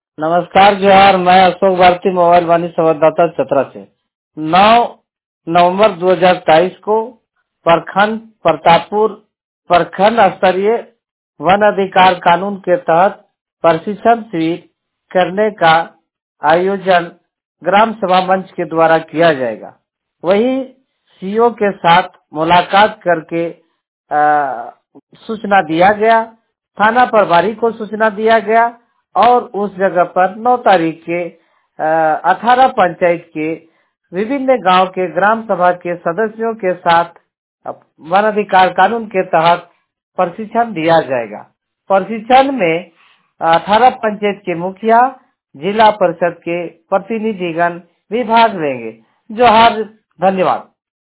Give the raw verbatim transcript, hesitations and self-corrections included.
नमस्कार जोहार। मैं अशोक भारती मोबाइल वाणी संवाददाता चतरा से नौ नवंबर दो हज़ार तेईस को प्रखंड प्रतापपुर प्रखंड स्तरीय वन अधिकार कानून के तहत प्रशिक्षण शिविर करने का आयोजन ग्राम सभा मंच के द्वारा किया जाएगा। वही सीओ के साथ मुलाकात करके आ, सूचना दिया गया, थाना प्रभारी को सूचना दिया गया और उस जगह पर नौ तारीख के अठारह पंचायत के विभिन्न गांव के ग्राम सभा के सदस्यों के साथ वन अधिकार कानून के तहत प्रशिक्षण दिया जाएगा। प्रशिक्षण में अठारह पंचायत के मुखिया, जिला परिषद के प्रतिनिधिगण भी भाग लेंगे। जोहार, धन्यवाद।